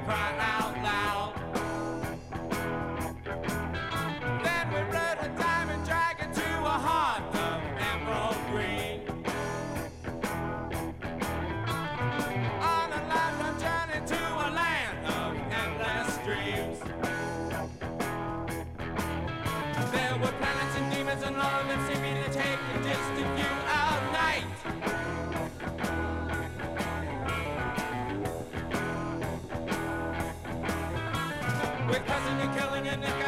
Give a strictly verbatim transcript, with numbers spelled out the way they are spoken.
cry out loud. Then we rode a diamond dragon to a heart of emerald green. On a lifelong journey to a land of endless dreams. There were planets and demons and all of them seeming to take a distant view of night. We're cussing and killing and